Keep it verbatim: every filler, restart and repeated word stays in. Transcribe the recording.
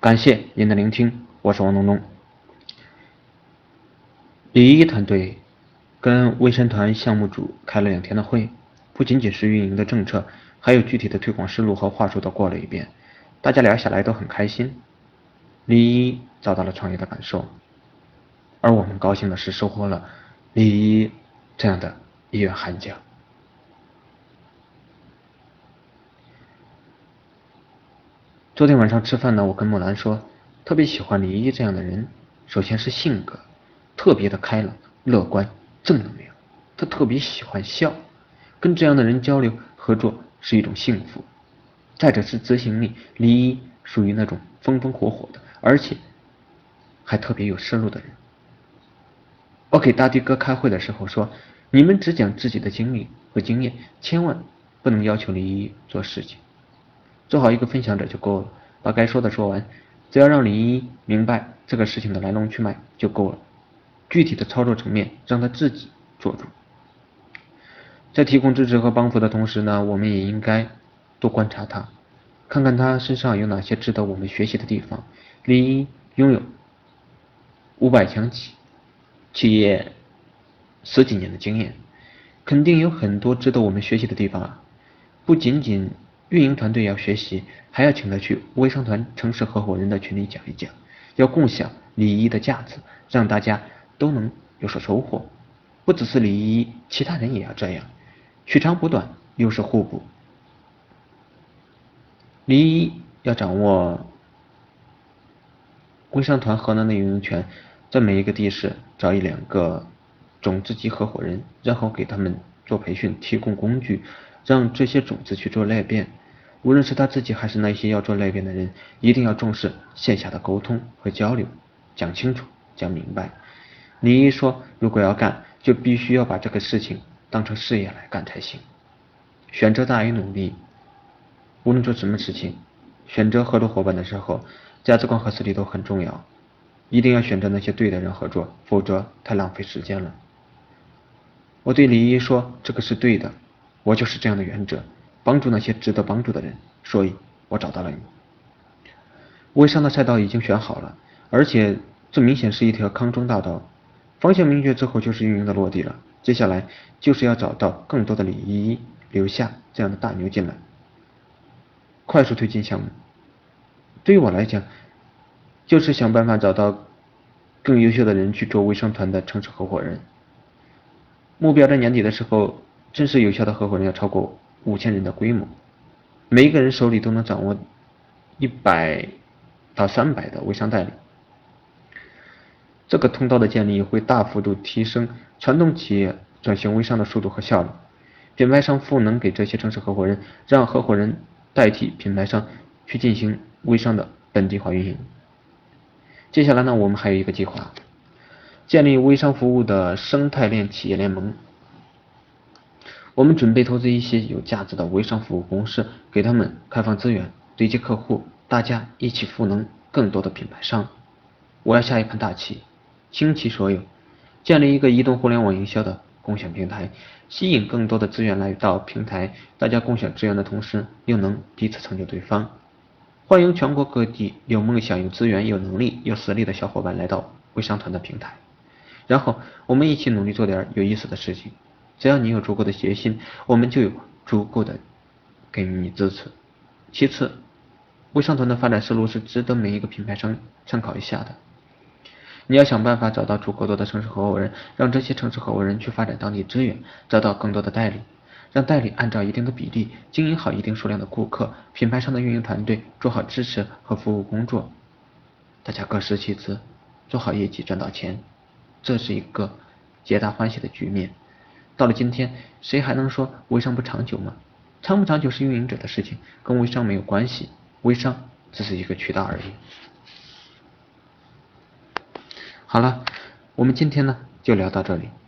感谢您的聆听，我是王东东。李一团队跟微山团项目组开了两天的会，不仅仅是运营的政策，还有具体的推广思路和话术都过了一遍，大家聊下来都很开心。李一找到了创业的感受，而我们高兴的是收获了李一这样的一员悍将。昨天晚上吃饭呢，我跟木兰说，特别喜欢李一这样的人。首先是性格，特别的开朗、乐观、正能量。他特别喜欢笑，跟这样的人交流合作是一种幸福。再者是执行力，李一属于那种风风火火的，而且还特别有思路的人。我给大迪哥开会的时候说，你们只讲自己的经历和经验，千万不能要求李一做事情。做好一个分享者就够了，把该说的说完，只要让李一明白这个事情的来龙去脉就够了。具体的操作层面让他自己做主。在提供支持和帮扶的同时呢，我们也应该多观察他，看看他身上有哪些值得我们学习的地方。李一拥有五百强企企业十几年的经验，肯定有很多值得我们学习的地方啊！不仅仅运营团队要学习，还要请他去微商团城市合伙人的群里讲一讲，要共享李一的价值，让大家都能有所收获。不只是李一，其他人也要这样，取长补短，优势互补。李一要掌握微商团河南的运营权，在每一个地市找一两个种子级合伙人，然后给他们做培训，提供工具，让这些种子去做裂变。无论是他自己还是那些要做裂变的人，一定要重视线下的沟通和交流，讲清楚讲明白。李一说，如果要干，就必须要把这个事情当成事业来干才行。选择大于努力，无论做什么事情，选择合作伙伴的时候，价值观和实力都很重要，一定要选择那些对的人合作，否则太浪费时间了。我对李一说，这个是对的，我就是这样的原则，帮助那些值得帮助的人，所以我找到了你。微商的赛道已经选好了，而且这明显是一条康庄大道，方向明确之后就是运营的落地了，接下来就是要找到更多的李一，留下这样的大牛进来，快速推进项目。对于我来讲，就是想办法找到更优秀的人去做微商团的城市合伙人。目标在年底的时候，真实有效的合伙人要超过五千人的规模，每一个人手里都能掌握一百到三百的微商代理。这个通道的建立会大幅度提升传统企业转型微商的速度和效率。品牌商赋能给这些城市合伙人，让合伙人代替品牌商去进行微商的本地化运营。接下来呢，我们还有一个计划，建立微商服务的生态链企业联盟。我们准备投资一些有价值的微商服务公司，给他们开放资源，对接客户，大家一起赋能更多的品牌商。我要下一盘大棋，倾其所有，建立一个移动互联网营销的共享平台，吸引更多的资源来到平台，大家共享资源的同时，又能彼此成就对方。欢迎全国各地有梦想、有资源、有能力、有实力的小伙伴来到微商团的平台，然后我们一起努力做点有意思的事情。只要你有足够的决心，我们就有足够的给予你支持。其次，微商团的发展思路是值得每一个品牌商参考一下的。你要想办法找到足够多的城市合伙人，让这些城市合伙人去发展当地资源，找到更多的代理，让代理按照一定的比例经营好一定数量的顾客，品牌商的运营团队做好支持和服务工作，大家各司其职，做好业绩赚到钱，这是一个皆大欢喜的局面。到了今天，谁还能说微商不长久吗？长不长久是运营者的事情，跟微商没有关系，微商只是一个渠道而已。好了，我们今天呢就聊到这里。